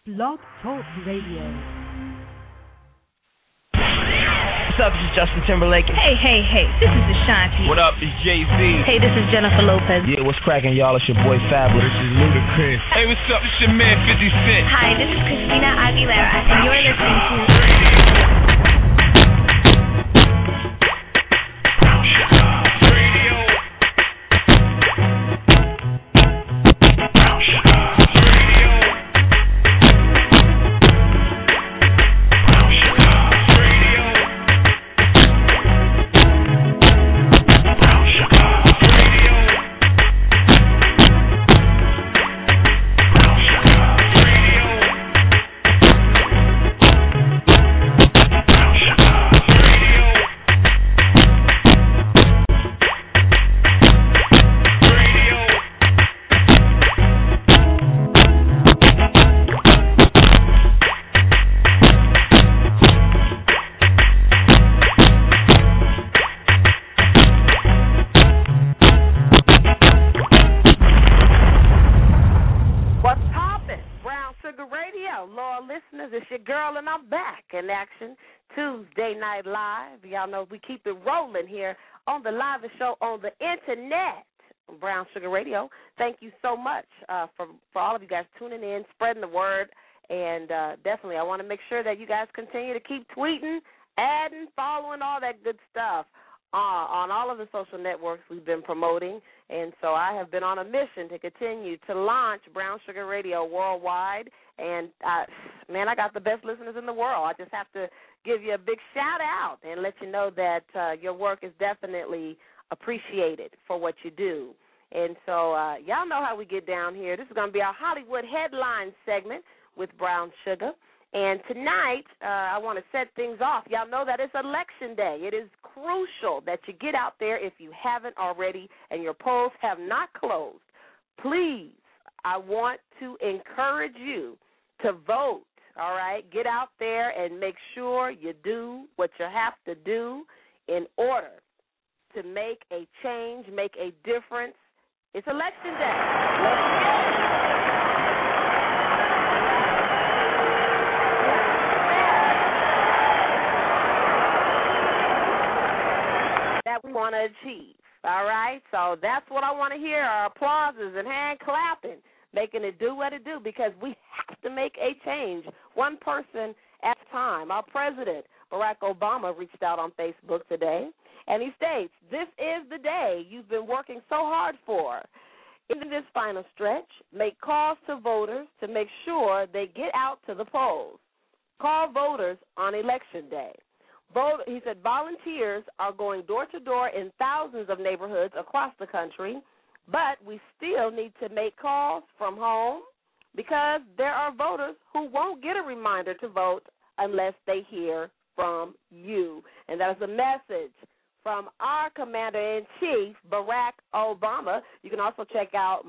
Blog Talk Radio. What's up, this is Justin Timberlake. Hey, this is Ashanti. What up, it's Jay-Z. Hey, this is Jennifer Lopez. Yeah, what's cracking, y'all? It's your boy Fabulous. This is Ludacris. Hey, what's up? It's your man 50 Cent. Hi, this is Christina Aguilera, and you're listening to Action Tuesday Night Live. Y'all know we keep it rolling here on the live show on the internet, Brown Sugar Radio. Thank you so much for all of you guys tuning in, spreading the word, and definitely I want to make sure that you guys continue to keep tweeting, adding, following, all that good stuff on all of the social networks we've been promoting. And so I have been on a mission to continue to launch Brown Sugar Radio worldwide. And, man, I got the best listeners in the world. I just have to give you a big shout-out and let you know that your work is definitely appreciated for what you do. And so y'all know how we get down here. This is going to be our Hollywood Headline segment with Brown Sugar. And tonight, I want to set things off. Y'all know that it's Election Day. It is crucial that you get out there if you haven't already and your polls have not closed. Please, I want to encourage you to vote, all right? Get out there and make sure you do what you have to do in order to make a change, make a difference. It's Election Day. Let's go. That we want to achieve, all right? So that's what I want to hear, our applauses and hand clapping, making it do what it do, because we have to make a change, one person at a time. Our president, Barack Obama, reached out on Facebook today, and he states, "This is the day you've been working so hard for. In this final stretch, make calls to voters to make sure they get out to the polls. Call voters on Election Day." He said volunteers are going door to door in thousands of neighborhoods across the country, but we still need to make calls from home because there are voters who won't get a reminder to vote unless they hear from you. And that is a message from our Commander-in-Chief, Barack Obama. You can also check out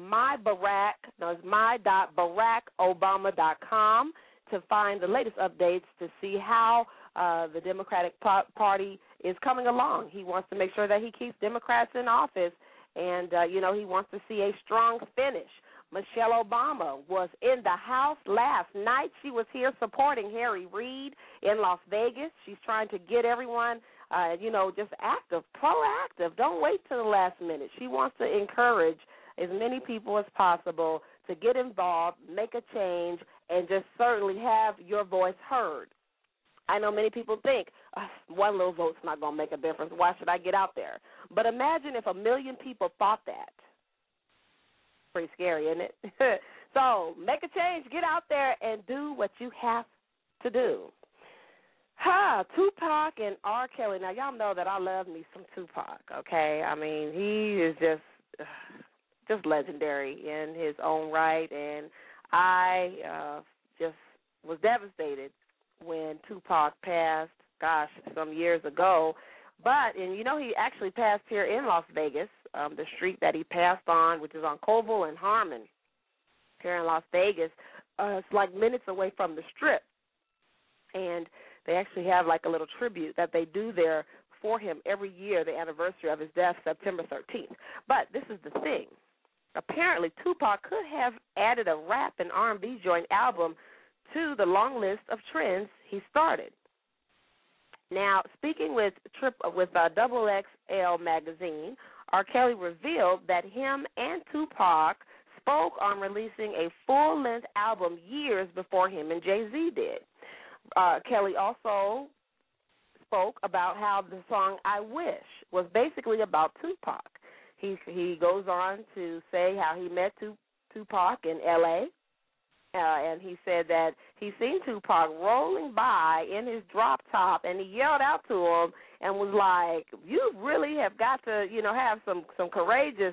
my.barackobama.com to find the latest updates to see how the Democratic Party is coming along. He wants to make sure that he keeps Democrats in office, and, he wants to see a strong finish. Michelle Obama was in the House last night. She was here supporting Harry Reid in Las Vegas. She's trying to get everyone, just active, proactive. Don't wait till the last minute. She wants to encourage as many people as possible to get involved, make a change, and just certainly have your voice heard. I know many people think, one little vote's not going to make a difference. Why should I get out there? But imagine if 1 million people thought that. Pretty scary, isn't it? So make a change. Get out there and do what you have to do. Tupac and R. Kelly. Now, y'all know that I love me some Tupac, okay? I mean, he is just legendary in his own right, and I just was devastated when Tupac passed, some years ago. But, he actually passed here in Las Vegas, the street that he passed on, which is on Colville and Harmon here in Las Vegas. It's like minutes away from the Strip. And they actually have like a little tribute that they do there for him every year, the anniversary of his death, September 13th. But this is the thing. Apparently, Tupac could have added a rap and R&B joint album to the long list of trends he started. Now, speaking with Double XL magazine, R. Kelly revealed that him and Tupac spoke on releasing a full-length album years before him and Jay-Z did. Kelly also spoke about how the song I Wish was basically about Tupac. He goes on to say how he met Tupac in L.A., and he said that he seen Tupac rolling by in his drop top, and he yelled out to him and was like, "You really have got to, have some courageous,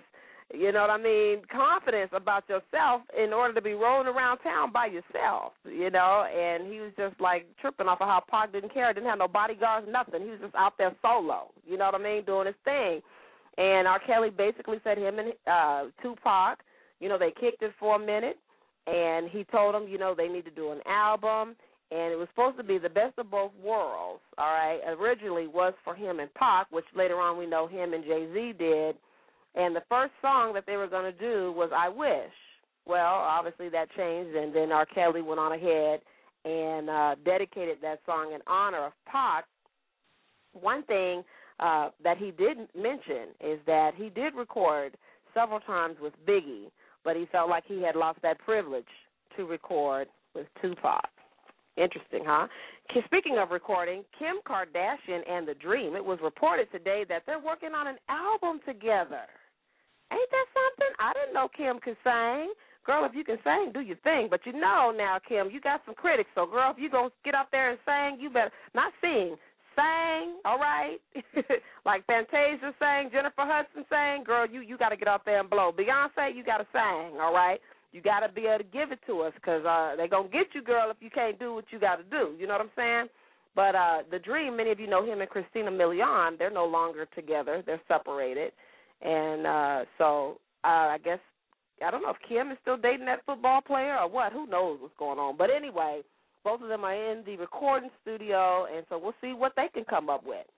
confidence about yourself in order to be rolling around town by yourself, And he was just like tripping off of how Pac didn't care, didn't have no bodyguards, nothing. He was just out there solo, doing his thing. And R. Kelly basically said him and Tupac, they kicked it for a minute. And he told them, they need to do an album, and it was supposed to be the best of both worlds, all right? Originally was for him and Pac, which later on we know him and Jay-Z did. And the first song that they were going to do was I Wish. Well, obviously that changed, and then R. Kelly went on ahead and dedicated that song in honor of Pac. One thing that he didn't mention is that he did record several times with Biggie, but he felt like he had lost that privilege to record with Tupac. Interesting, huh? Speaking of recording, Kim Kardashian and The Dream, it was reported today that they're working on an album together. Ain't that something? I didn't know Kim could sing. Girl, if you can sing, do your thing. But now, Kim, you got some critics. So, girl, if you going to get up there and sing, you better not sing. Sang, all right? Like Fantasia sang, Jennifer Hudson sang, girl, you got to get out there and blow. Beyonce, you got to sing, all right? You got to be able to give it to us because they're going to get you, girl, if you can't do what you got to do. You know what I'm saying? But The Dream, many of you know him and Christina Milian. They're no longer together. They're separated. And so I guess, I don't know if Kim is still dating that football player or what. Who knows what's going on. But anyway, both of them are in the recording studio, and so we'll see what they can come up with.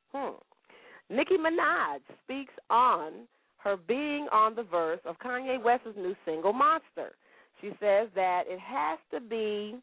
Nicki Minaj speaks on her being on the verse of Kanye West's new single, Monster. She says that it has to be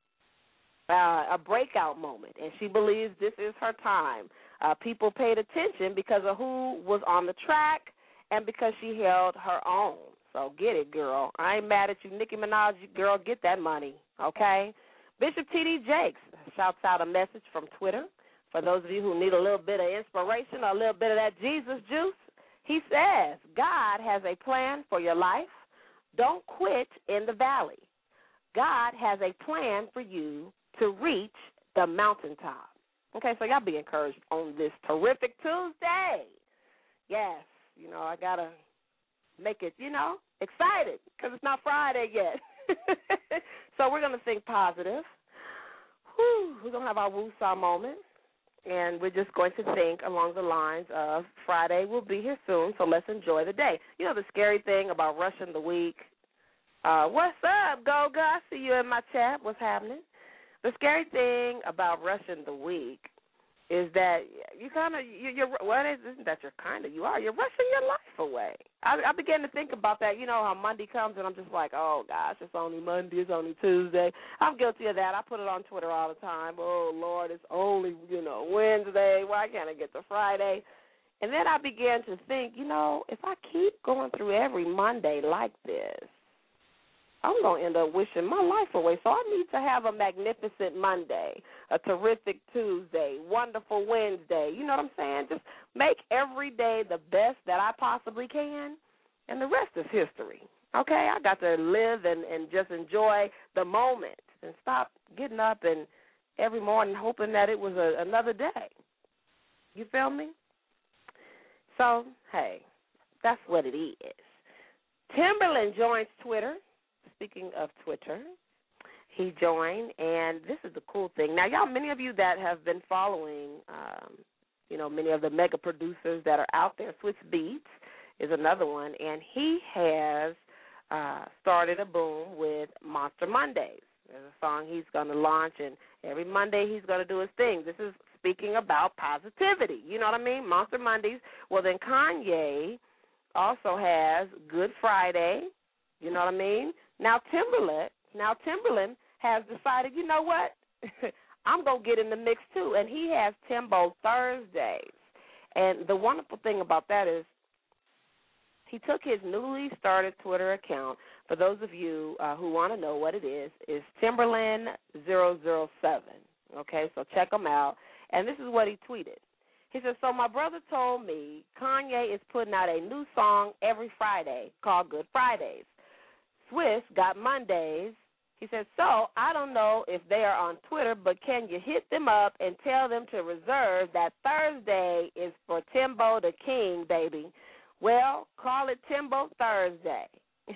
a breakout moment, and she believes this is her time. People paid attention because of who was on the track and because she held her own. So get it, girl. I ain't mad at you, Nicki Minaj. Girl, get that money, okay? Bishop T.D. Jakes shouts out a message from Twitter. For those of you who need a little bit of inspiration or a little bit of that Jesus juice, he says, God has a plan for your life. Don't quit in the valley. God has a plan for you to reach the mountaintop. Okay, so y'all be encouraged on this terrific Tuesday. Yes, I got to make it, excited because it's not Friday yet. So we're going to think positive. We're going to have our woosah moment, and we're just going to think along the lines of Friday will be here soon, so let's enjoy the day. The scary thing about rushing the week, what's up, Goga? I see you in my chat. What's happening? The scary thing about rushing the week is that you you're rushing your life away. I began to think about that. How Monday comes and I'm just like, oh, gosh, it's only Monday, it's only Tuesday. I'm guilty of that. I put it on Twitter all the time. Oh, Lord, it's only, Wednesday. Why can't I get to Friday? And then I began to think, if I keep going through every Monday like this, I'm going to end up wishing my life away. So I need to have a magnificent Monday, a terrific Tuesday, wonderful Wednesday. You know what I'm saying? Just make every day the best that I possibly can, and the rest is history. Okay? I got to live and just enjoy the moment and stop getting up and every morning hoping that it was another day. You feel me? So, hey, that's what it is. Timberland joins Twitter. Speaking of Twitter, he joined, and this is the cool thing. Now, y'all, many of you that have been following, many of the mega producers that are out there, Swizz Beatz is another one, and he has started a boom with Monster Mondays. There's a song he's going to launch, and every Monday he's going to do his thing. This is speaking about positivity. You know what I mean? Monster Mondays. Well, then Kanye also has Good Friday. You know what I mean? Now Timberland has decided, you know what, I'm going to get in the mix too. And he has Timbo Thursdays. And the wonderful thing about that is he took his newly started Twitter account. For those of you who want to know what it is Timberland007. Okay, so check him out. And this is what he tweeted. He says, so my brother told me Kanye is putting out a new song every Friday called Good Fridays. Swiss got Mondays. He says, so I don't know if they are on Twitter, but can you hit them up and tell them to reserve that Thursday is for Timbo the King, baby. Well, call it Timbo Thursday.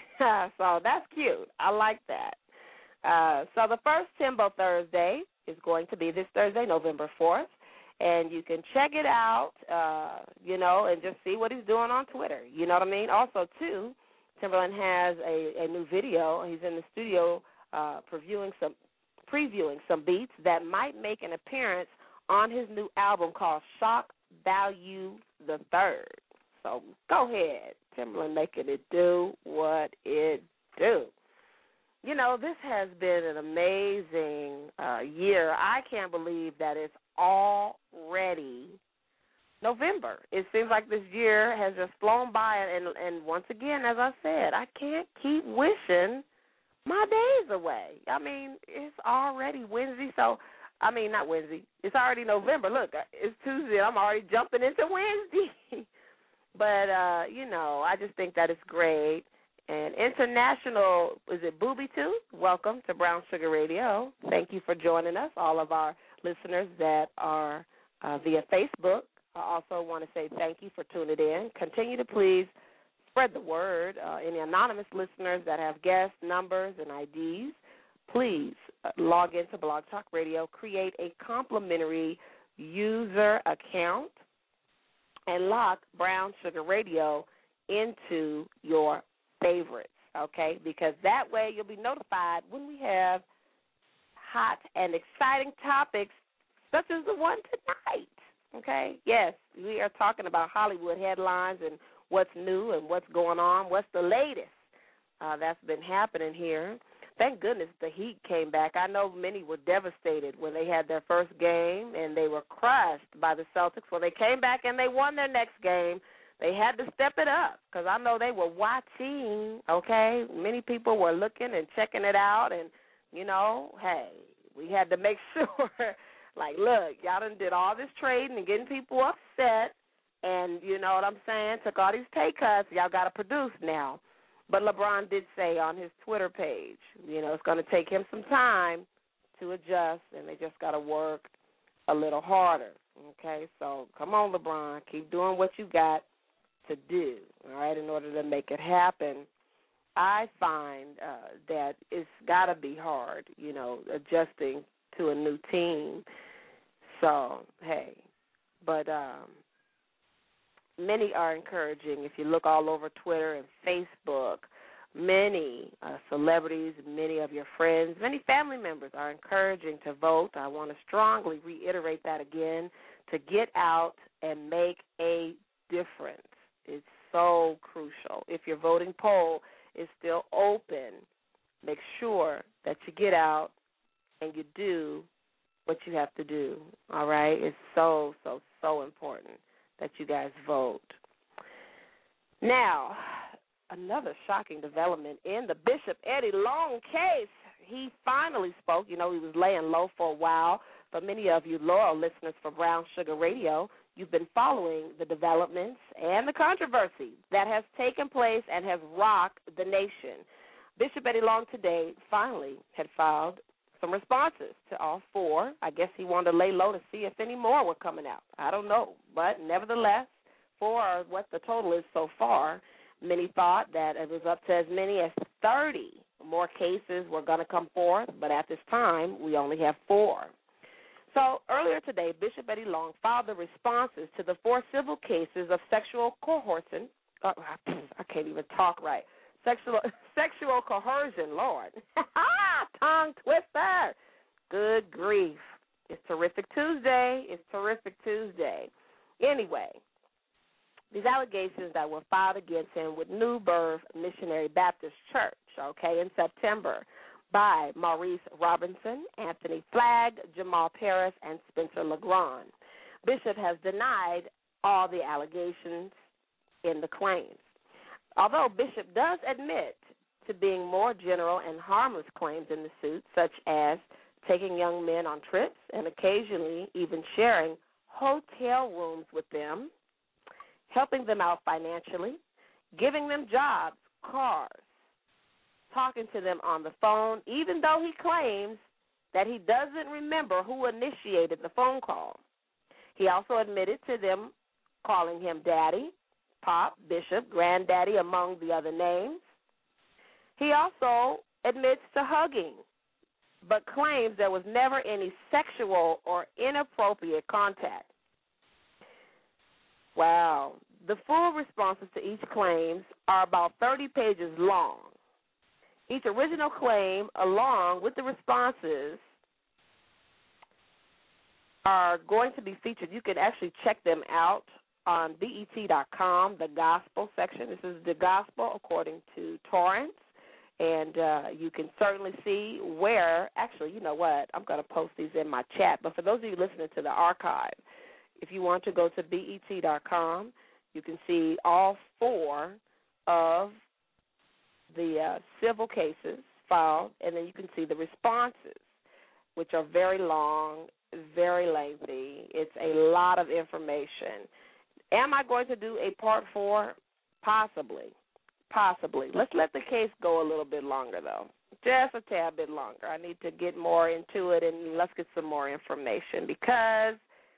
So that's cute. I like that. So the first Timbo Thursday is going to be this Thursday, November 4th. And you can check it out, and just see what he's doing on Twitter. You know what I mean? Also, too, Timberland has a new video. He's in the studio previewing some beats that might make an appearance on his new album called Shock Value the Third. So go ahead, Timberland, making it do what it do. You know, this has been an amazing year. I can't believe that it's already November. It seems like this year has just flown by, and once again, as I said, I can't keep wishing my days away. I mean, it's already Wednesday, not Wednesday. It's already November. Look, it's Tuesday. I'm already jumping into Wednesday. But, I just think that it's great. And international, is it Booby too? Welcome to Brown Sugar Radio. Thank you for joining us, all of our listeners that are via Facebook. I also want to say thank you for tuning in. Continue to please spread the word. Any anonymous listeners that have guest numbers and IDs, please log into Blog Talk Radio, create a complimentary user account, and lock Brown Sugar Radio into your favorites, okay? Because that way you'll be notified when we have hot and exciting topics such as the one tonight, okay? Yes, we are talking about Hollywood headlines and what's new and what's going on, what's the latest that's been happening here. Thank goodness the Heat came back. I know many were devastated when they had their first game and they were crushed by the Celtics. Well, they came back and they won their next game. They had to step it up because I know they were watching, okay? Many people were looking and checking it out, and, hey, we had to make sure, like, look, y'all done did all this trading and getting people upset, and you know what I'm saying, took all these pay cuts. Y'all got to produce now. But LeBron did say on his Twitter page, it's going to take him some time to adjust, and they just got to work a little harder, okay? So come on, LeBron, keep doing what you got to do, all right, in order to make it happen. I find that it's got to be hard, adjusting to a new team. So, hey, but many are encouraging. If you look all over Twitter and Facebook, many celebrities, many of your friends, many family members are encouraging to vote. I want to strongly reiterate that again, to get out and make a difference. It's so crucial. If your voting poll is still open, make sure that you get out and you do what you have to do, all right? It's so, so, so important that you guys vote. Now, another shocking development in the Bishop Eddie Long case. He finally spoke. He was laying low for a while. For many of you loyal listeners for Brown Sugar Radio, you've been following the developments and the controversy that has taken place and has rocked the nation. Bishop Eddie Long today finally had filed some responses to all four. I guess he wanted to lay low to see if any more were coming out. I don't know. But nevertheless, four are what the total is so far. Many thought that it was up to as many as 30 more cases were going to come forth, but at this time, we only have four. So earlier today, Bishop Eddie Long filed the responses to the four civil cases of sexual coercion. I can't even talk right. Sexual coercion, Lord. Tongue twister. Good grief. It's Terrific Tuesday. Anyway, these allegations that were filed against him with New Birth Missionary Baptist Church, okay, in September, by Maurice Robinson, Anthony Flagg, Jamal Paris, and Spencer Legrand. Bishop has denied all the allegations in the claims. Although Bishop does admit to being more general and harmless claims in the suit, such as taking young men on trips and occasionally even sharing hotel rooms with them, helping them out financially, giving them jobs, cars, talking to them on the phone, even though he claims that he doesn't remember who initiated the phone call. He also admitted to them calling him Daddy, Pop, Bishop, Granddaddy, among the other names. He also admits to hugging, but claims there was never any sexual or inappropriate contact. Wow. The full responses to each claim are about 30 pages long. Each original claim, along with the responses, are going to be featured. You can actually check them out on BET.com, the gospel section. This is the gospel according to Torrance. And you can certainly see where, actually, you know what, I'm going to post these in my chat. But for those of you listening to the archive, if you want to go to BET.com, you can see all 4 of the civil cases filed, and then you can see the responses, which are very long, very lengthy. It's a lot of information. Am I going to do a part 4? Possibly. Let's let the case go a little bit longer, though. Just a tad bit longer. I need to get more into it, and let's get some more information because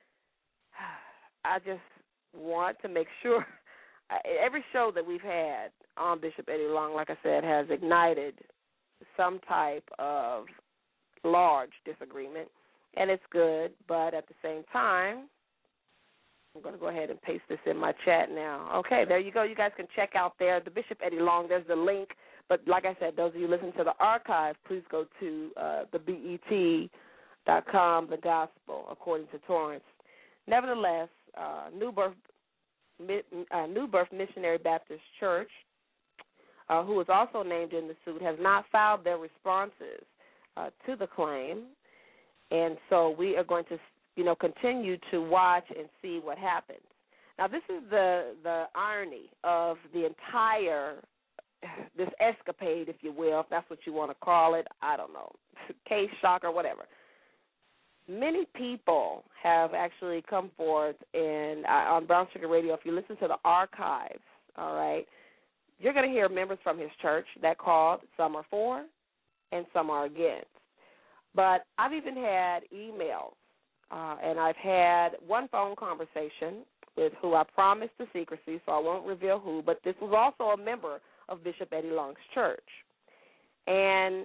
I just want to make sure. Every show that we've had on Bishop Eddie Long, like I said, has ignited some type of large disagreement, and it's good, but at the same time, I'm going to go ahead and paste this in my chat now. Okay, there you go. You guys can check out there the Bishop Eddie Long. There's the link. But like I said, those of you listening to the archive, please go to the BET.com, the gospel, according to Torrance. Nevertheless, New Birth Missionary Baptist Church, who is also named in the suit, has not filed their responses to the claim. And so we are going to continue to watch and see what happens. Now, this is the irony of the entire, this escapade, if you will, if that's what you want to call it. I don't know, case, shock, or whatever. Many people have actually come forth on Brown Sugar Radio. If you listen to the archives, all right, you're going to hear members from his church that called. Some are for and some are against. But I've even had emails. And I've had one phone conversation with who I promised the secrecy, so I won't reveal who, but this was also a member of Bishop Eddie Long's church. And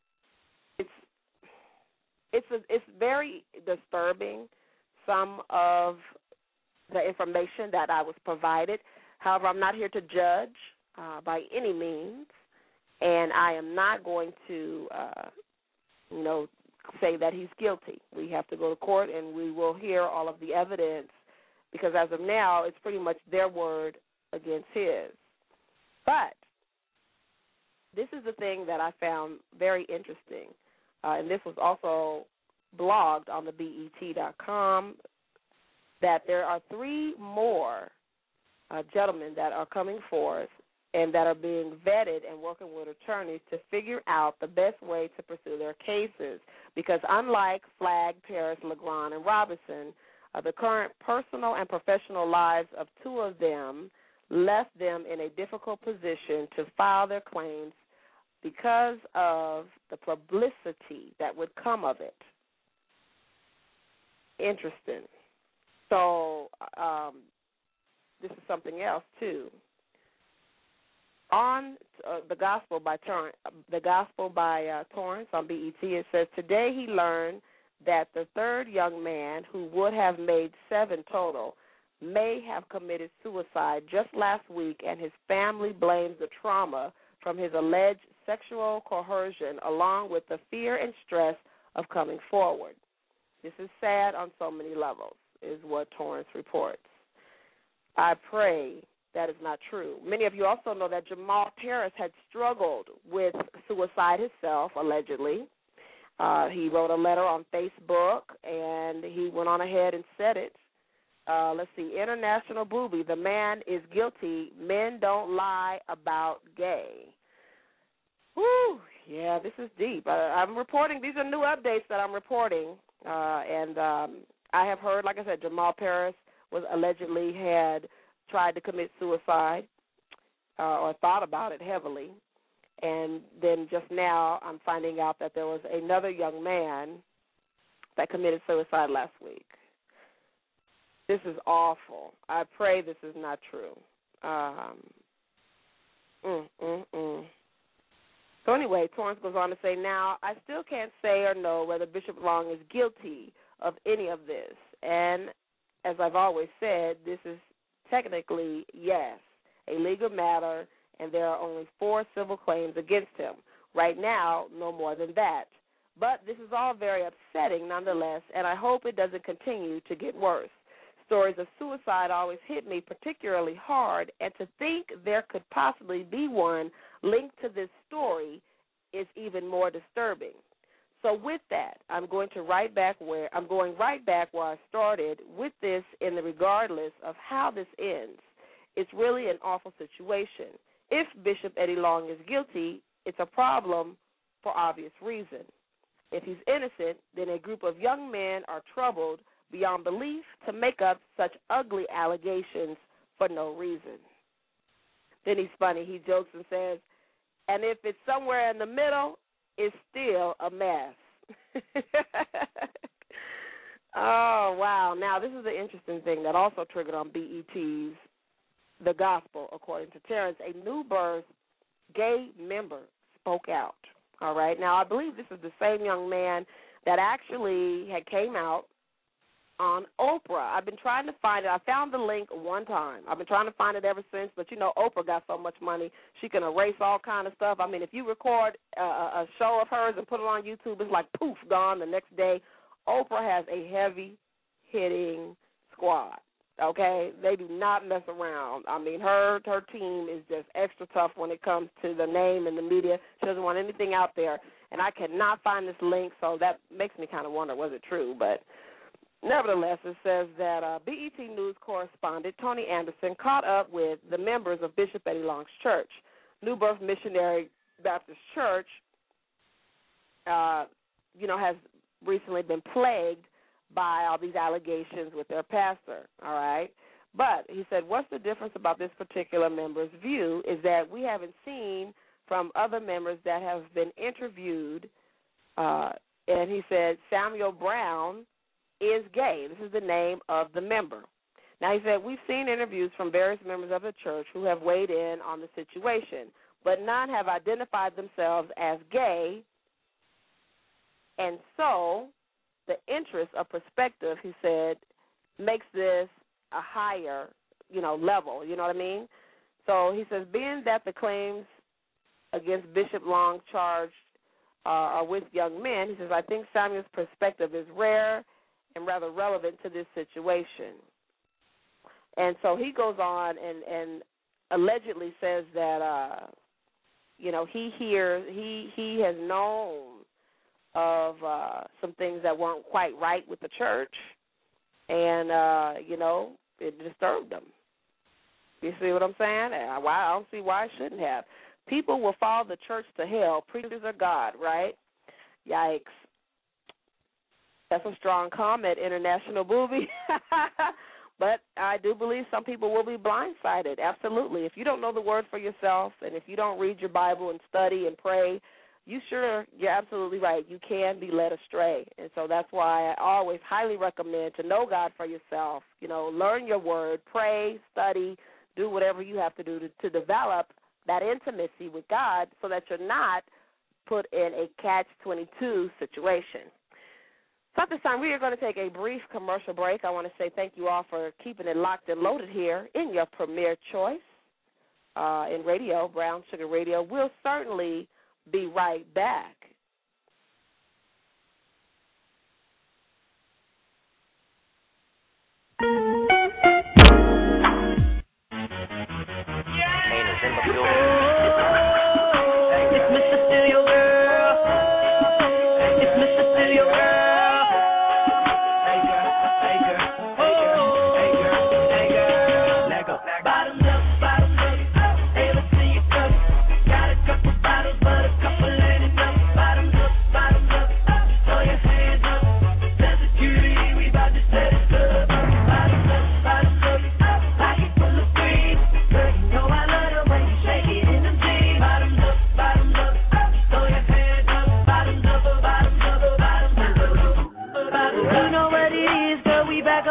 it's very disturbing, some of the information that I was provided. However, I'm not here to judge by any means, and I am not going to, say that he's guilty. We have to go to court, and we will hear all of the evidence because as of now, it's pretty much their word against his. But this is the thing that I found very interesting, and this was also blogged on the BET.com, that there are 3 more gentlemen that are coming forth and that are being vetted and working with attorneys to figure out the best way to pursue their cases. Because unlike Flagg, Paris, Legrand, and Robinson, the current personal and professional lives of 2 of them left them in a difficult position to file their claims because of the publicity that would come of it. Interesting. So this is something else, too. On the gospel by Torrance on BET, it says, today he learned that the 3rd young man, who would have made 7 total, may have committed suicide just last week, and his family blames the trauma from his alleged sexual coercion along with the fear and stress of coming forward. This is sad on so many levels, is what Torrance reports. I pray that is not true. Many of you also know that Jamal Paris had struggled with suicide himself, allegedly. He wrote a letter on Facebook, and he went on ahead and said it. Let's see, International Booby, the man is guilty. Men don't lie about gay. Whew, yeah, this is deep. I'm reporting, these are new updates that I'm reporting, and I have heard, like I said, Jamal Paris was allegedly had tried to commit suicide or thought about it heavily. And then just now I'm finding out that there was another young man that committed suicide last week. This is awful. I pray this is not true. So anyway, Torrance goes on to say, now, I still can't say or know whether Bishop Long is guilty of any of this. And as I've always said, this is technically, yes, a legal matter, and there are only 4 civil claims against him. Right now, no more than that. But this is all very upsetting nonetheless, and I hope it doesn't continue to get worse. Stories of suicide always hit me particularly hard, and to think there could possibly be one linked to this story is even more disturbing. So with that, I'm going right back where I started with this, in the regardless of how this ends. It's really an awful situation. If Bishop Eddie Long is guilty, it's a problem for obvious reason. If he's innocent, then a group of young men are troubled beyond belief to make up such ugly allegations for no reason. Then he's funny. He jokes and says, and if it's somewhere in the middle, it's still a mess. Oh, wow. Now, this is an interesting thing that also triggered on BET's The Gospel, according to Terrence. A New Birth gay member spoke out. All right. Now, I believe this is the same young man that actually had came out on Oprah. I've been trying to find it. I found the link one time. I've been trying to find it ever since, but, you know, Oprah got so much money, she can erase all kind of stuff. I mean, if you record a show of hers and put it on YouTube, it's like, poof, gone the next day. Oprah has a heavy-hitting squad, okay? They do not mess around. I mean, her team is just extra tough when it comes to the name and the media. She doesn't want anything out there, and I cannot find this link, so that makes me kind of wonder, was it true? But nevertheless, it says that BET News correspondent Tony Anderson caught up with the members of Bishop Eddie Long's church. New Birth Missionary Baptist Church, has recently been plagued by all these allegations with their pastor, all right? But he said, what's the difference about this particular member's view is that we haven't seen from other members that have been interviewed, and he said Samuel Brown is gay. This is the name of the member. Now, he said, we've seen interviews from various members of the church who have weighed in on the situation, but none have identified themselves as gay, and so the interest of perspective, he said, makes this a higher, level, you know what I mean? So he says, being that the claims against Bishop Long charged are with young men, he says, I think Samuel's perspective is rare and rather relevant to this situation. And so he goes on and allegedly says that, he has known of some things that weren't quite right with the church, and, it disturbed him. You see what I'm saying? I don't see why it shouldn't have. People will follow the church to hell. Preachers are God, right? Yikes. That's a strong comment, International Booby. But I do believe some people will be blindsided, absolutely. If you don't know the word for yourself and if you don't read your Bible and study and pray, you're absolutely right. You can be led astray. And so that's why I always highly recommend to know God for yourself. Learn your word, pray, study, do whatever you have to do to develop that intimacy with God so that you're not put in a catch-22 situation. So at this time, we are going to take a brief commercial break. I want to say thank you all for keeping it locked and loaded here in your premier choice in radio, Brown Sugar Radio. We'll certainly be right back.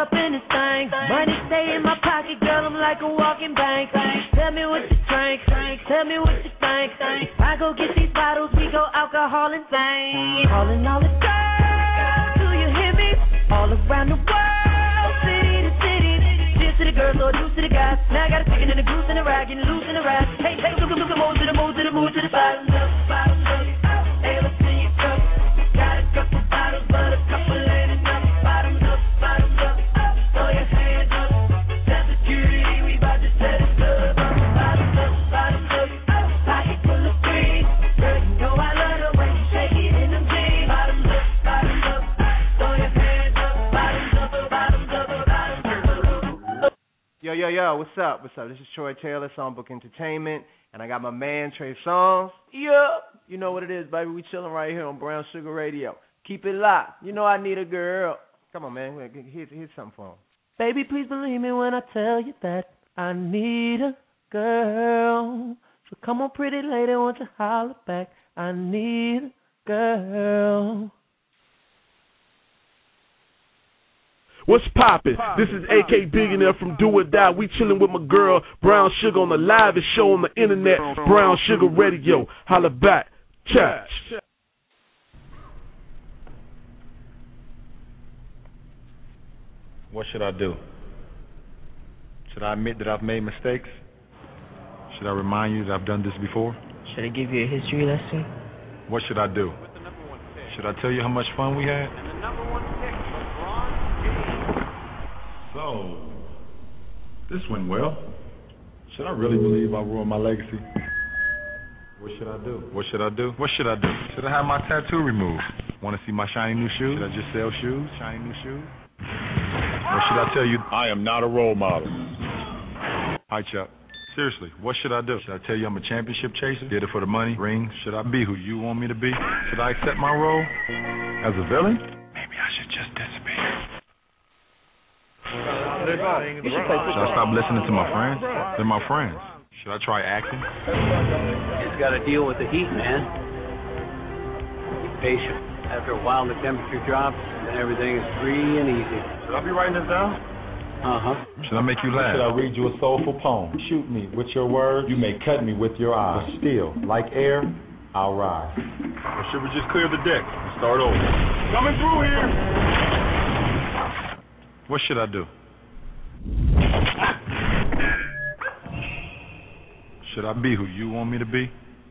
up in this thing. Money stay in my pocket, girl, I'm like a walking bank. Tell me what you drink, tell me what you think. If I go get these bottles, we go alcohol and thing. Calling all the girls, do you hear me? All around the world, city to city. Cheers to the girls, or deuce to the guys. Now I got a chicken and a goose and a rag, and loose in the rag. Hey, hey, look, move to the move to the move to the bottoms up, bottoms up. Hey, let's see you come. Got a couple bottles, but a couple ain't enough. Bottoms up, bottoms up. Throw your hands up. Tell security we about to set it up. Bottoms up, bottoms up. Pocket full of green. Girl, you know I love the way you shake it in them jeans. Bottoms up, bottoms up. Throw your hands up. Bottoms up, bottoms up, bottoms up. Yo, what's up? What's up? This is Troy Taylor, Songbook Entertainment, and I got my man Trey Songz. Yeah, you know what it is, baby. We chilling right here on Brown Sugar Radio. Keep it locked. You know I need a girl. Come on, man. Here's something for him. Baby, please believe me when I tell you that I need a girl. So come on, pretty lady, won't you holler back? I need a girl. What's poppin'? This is AK Billionaire from Do or Die. We chillin' with my girl Brown Sugar on the livest show on the internet, Brown Sugar Radio. Holla back. Chat. What should I do? Should I admit that I've made mistakes? Should I remind you that I've done this before? Should I give you a history lesson? What should I do? Should I tell you how much fun we had? So, this went well. Should I really believe I ruined my legacy? What should I do? What should I do? What should I do? Should I have my tattoo removed? Want to see my shiny new shoes? Should I just sell shoes? Shiny new shoes? Or should I tell you I am not a role model? Hi, Chuck. Seriously, what should I do? Should I tell you I'm a championship chaser? Did it for the money, rings? Should I be who you want me to be? Should I accept my role as a villain? Maybe I should just disappear. Should I stop listening to my friends? They're my friends. Should I try acting? You just got to deal with the heat, man. Be patient. After a while, the temperature drops, and everything is free and easy. Should I be writing this down? Should I make you laugh? Should I read you a soulful poem? Shoot me with your words. You may cut me with your eyes. But still, like air, I'll rise. Or should we just clear the deck and start over? Coming through here! What should I do? Should I be who you want me to be?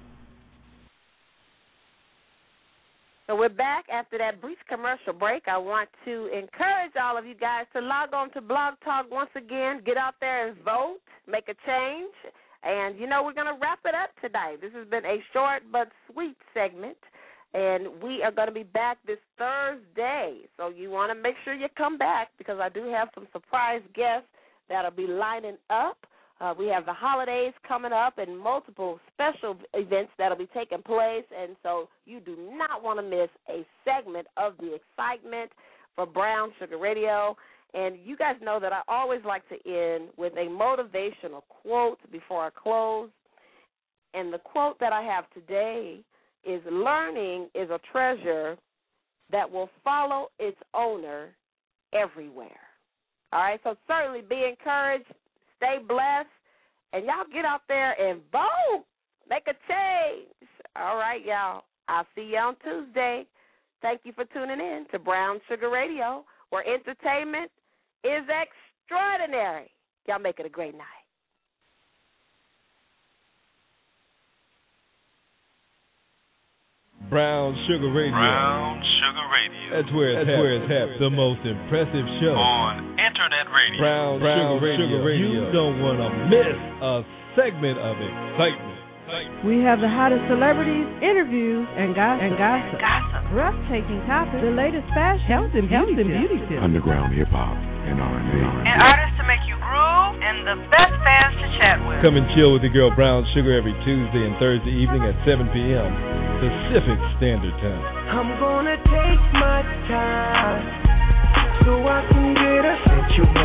So we're back after that brief commercial break. I want to encourage all of you guys to log on to Blog Talk once again. Get out there and vote. Make a change. And, you know, we're going to wrap it up tonight. This has been a short but sweet segment. And we are going to be back this Thursday. So you want to make sure you come back because I do have some surprise guests that will be lining up. We have the holidays coming up and multiple special events that will be taking place. And so you do not want to miss a segment of the excitement for Brown Sugar Radio. And you guys know that I always like to end with a motivational quote before I close. And the quote that I have today is, learning is a treasure that will follow its owner everywhere. All right, so certainly be encouraged, stay blessed, and y'all get out there and vote. Make a change. All right, y'all. I'll see you on Tuesday. Thank you for tuning in to Brown Sugar Radio, where entertainment is extraordinary. Y'all make it a great night. Brown Sugar Radio. Brown Sugar Radio. That's where it's happening. The most impressive show on Internet Radio. Brown Sugar Radio. You don't want to miss a segment of excitement. We have the hottest celebrities, interviews, and gossip. Breathtaking topics, the latest fashion, health and beauty tips. Underground hip-hop and R&B. And artists to make you groove and the best fans to chat with. Come and chill with your girl Brown Sugar every Tuesday and Thursday evening at 7 p.m. Pacific Standard Time. I'm gonna take my time so I can get a situation.